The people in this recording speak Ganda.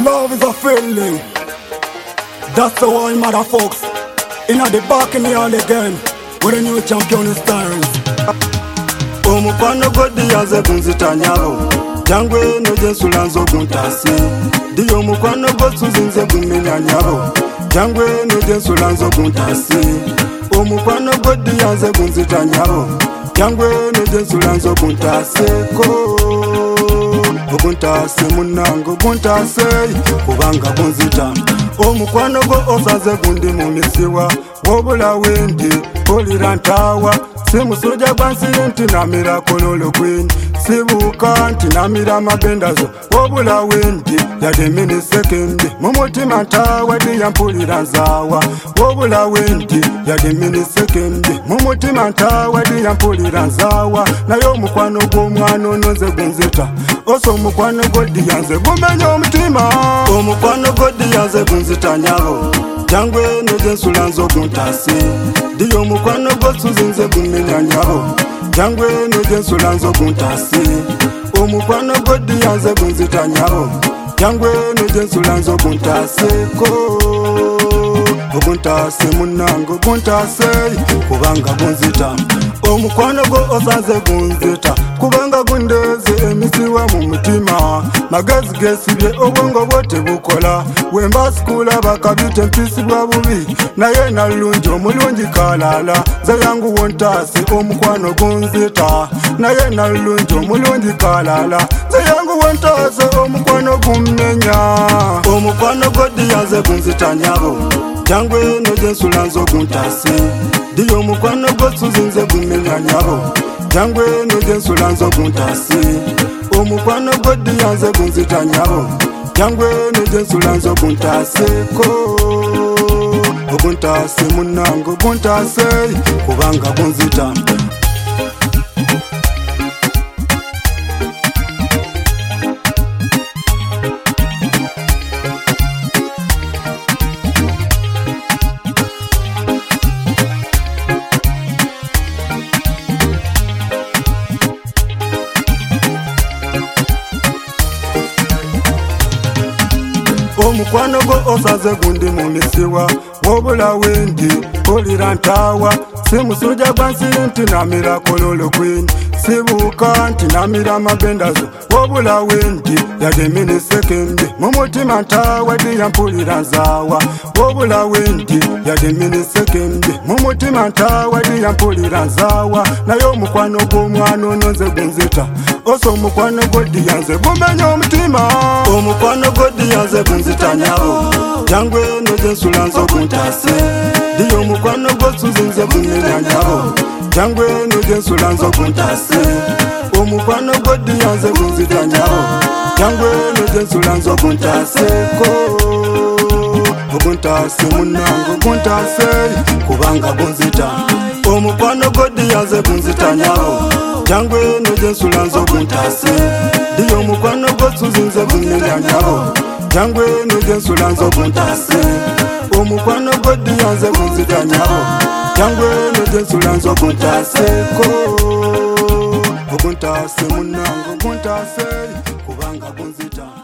Love is a feeling. That's the why motherfuckers inna the back in the hall again with a new champion stars. Omukwano godi yaze kunzitanyabo jangwe nojensula nzoguntasi diyo omukwano gosuzinze gumenyanyabo jangwe nojensula nzoguntasi omukwano godi yaze kunzitanyabo jangwe nojensula nzoguntaseko oguntase munango oguntase kubanga gunzita omukwano go osaze gundi mumisiwa wobula wendi olira ntawa simusuja gwansi nti namira kololo kwini sibuka nti namira mabendazo wobula wendi yade mini sekendi mumutima ntawa diyampulira nzawa wobula wendi yade mini sekendi mumutima ntawa diyampulira nzawa naye omukwano gw'omwana onoze gunzita oso omukwano godi yanze gumenya omutima omukwano godi yanze gunzita nyabo jangwe nojensula nzoguntasi diyo omukwano gosuzinze gumenya nyabo jangwe nojensula nzoguntasi omukwano godi yanze gunzita nyabo jangwe nojensula nzoguntaseko oguntase munango oguntase kubanga gunzita omukwano go osaze gunzita kubanga gundeze emisiwa mu mutima magazi gesibye obwongo bwote bukola wembasikula bakabite mpisibwa bubi naye nalungi omulungi kalala zayangu wontase omukwano gunzita naye nalungi omulungi kalala zayangu wontase omukwano gummenya omukwano godi yanze gunzita nyabo jangwe nojensula nzoguntasi diyo omukwano gosuzinze gumenya nyabo jangwe nojensula nzoguntasi omukwano godi yanze gunzita nyabo jangwe nojensula nzoguntaseko oguntase munango oguntase kubanga gunzita omukwano go osaze gundi mumisiwa wobula wendi olira ntawa simusuja gwansi nti namira kololo kwini sibuka nti namira mabendazo wobula wendi yade mini sekendi mumutima ntawa diyampulira nzawa wobula wendi yade mini sekendi mumutima ntawa diyampulira nzawa naye omukwano gw'omwana onoze gunzita oso omukwano godi yanze gumenya omutima omukwano godi yanze gunzita nyabo jangwe nojensula nzoguntasi diyo omukwano gosuzinze gumenya nyabo jangwe nojensula nzoguntasi omukwano godi yanze gunzita nyabo jangwe nojensula nzoguntaseko oguntase munango oguntase kubanga gunzita omukwano godi yanze gunzita nyabo jangwe nojensula nzoguntasi diyo omukwano gosuzinze gumenya nyabo jangwe nojensula nzoguntasi omukwano godi yanze gunzita nyabo jangwe nojensula nzoguntaseko oguntase munango oguntase kubanga gunzita